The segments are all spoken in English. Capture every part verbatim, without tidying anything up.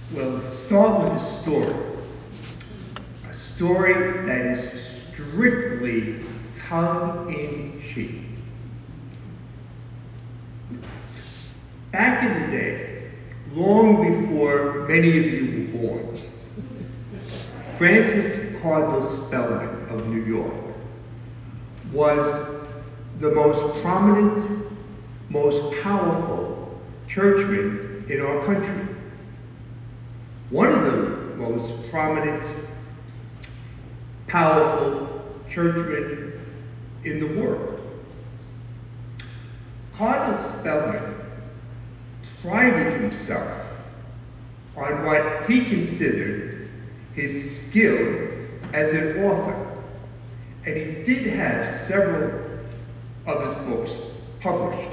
Well, let's start with a story. A story that is strictly tongue-in-cheek. Back in the day, long before many of you were born, Francis Cardinal Spellman of New York was the most prominent, most powerful churchman in our country. One of the most prominent, powerful churchmen in the world. Cardinal Spellman prided himself on what he considered his skill as an author, and he did have several of his books published.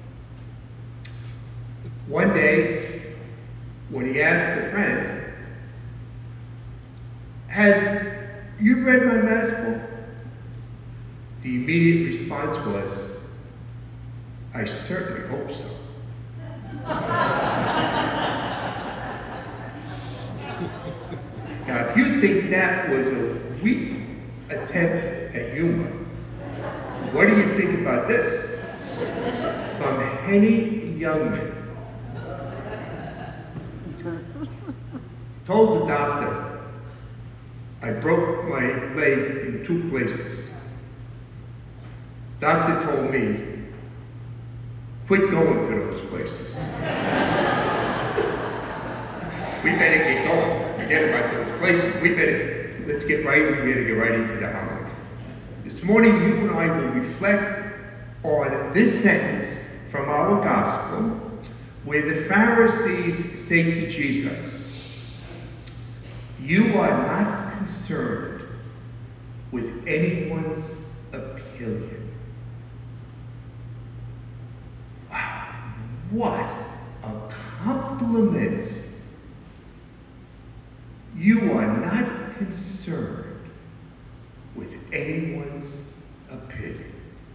One day, when he asked a friend, "Have you read my last book?" The immediate response was, "I certainly hope so." Now, if you think that was a weak attempt at humor, what do you think about this? From Henny Youngman. Told the doctor, "I broke my leg in two places." Doctor told me, "Quit going to those places." We better get going. Forget about those places. We better, let's get right, we better get right into the homily. This morning, you and I will reflect on this sentence from our gospel, where the Pharisees say to Jesus, "You are not concerned with anyone's opinion." Wow, what a compliment. You are not concerned with anyone's opinion.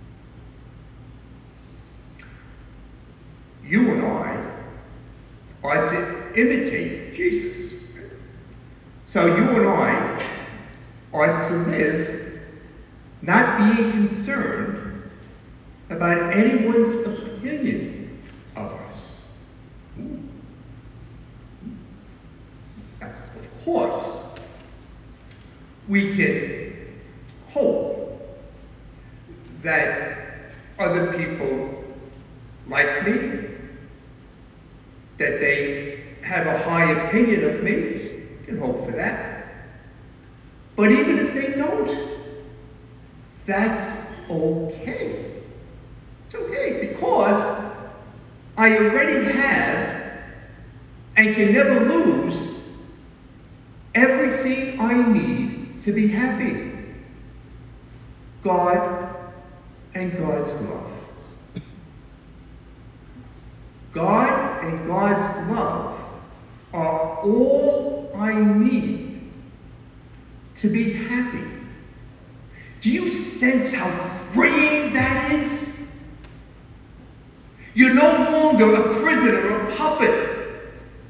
You and I are to imitate Jesus. So you and I are to live not being concerned about anyone's opinion of us. Ooh. Now, of course, we can hope that other people like me, that they have a high opinion of me. You can hope for that. But even if they don't, that's okay. It's okay, because I already have and can never lose everything I need to be happy. God and God's love. God and God's love are all I need to be happy. Do you sense how freeing that is? You're no longer a prisoner, a puppet,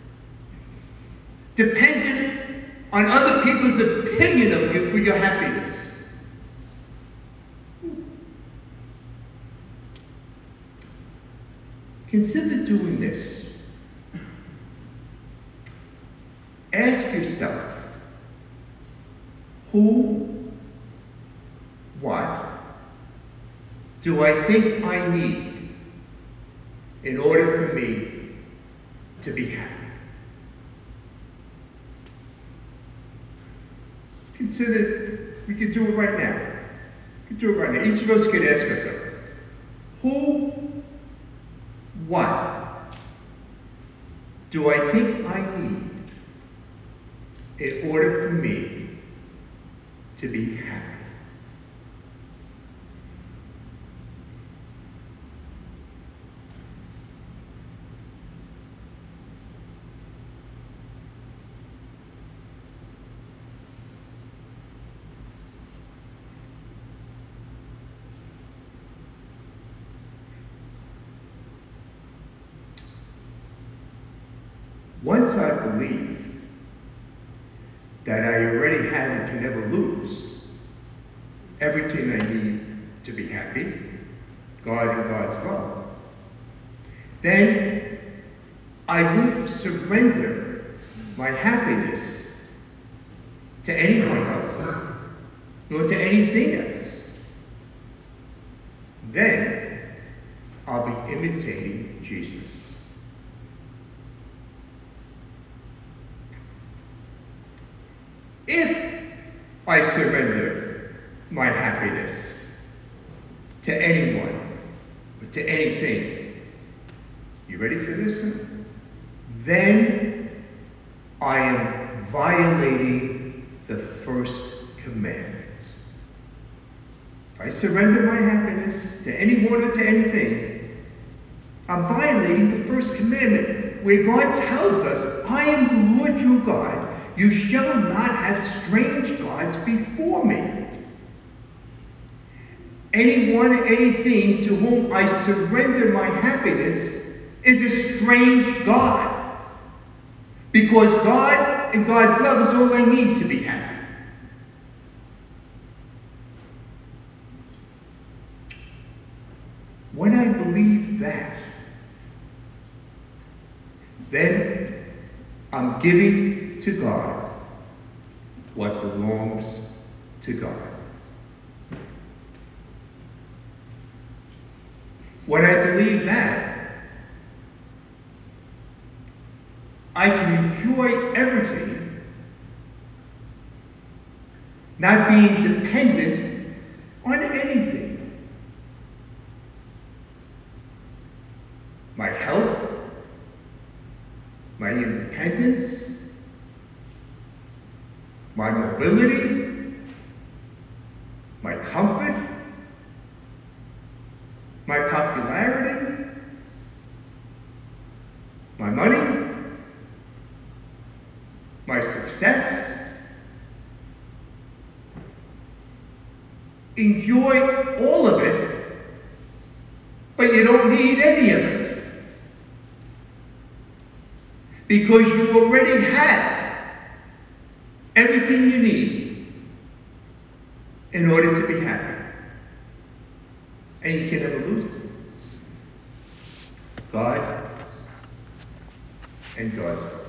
dependent on other people's opinion of you for your happiness. Consider doing this. Ask yourself, who, what do I think I need in order for me to be happy? Consider, we could do it right now. We could do it right now. Each of us could ask ourselves, who, what do I think I need in order for me to be happy? Once I believe that I already have and can never lose everything I need to be happy, God and God's love, then I won't surrender my happiness to anyone else, nor to anything else. Then I'll be imitating Jesus. If I surrender my happiness to anyone or to anything, you ready for this? Then I am violating the first commandment. If I surrender my happiness to anyone or to anything, I'm violating the first commandment, where God tells us, I am the Lord your God. You shall not have strange gods before me. Anyone, anything to whom I surrender my happiness is a strange God. Because God and God's love is all I need to be happy. When I believe that, then I'm giving to God what belongs to God. When I believe that, I can enjoy everything, not being dependent on anything. My health, my independence, my mobility, my comfort, my popularity, my money, my success. Enjoy all of it, but you don't need any of it. Because you already have everything you need in order to be happy. And you can never lose it. God and God's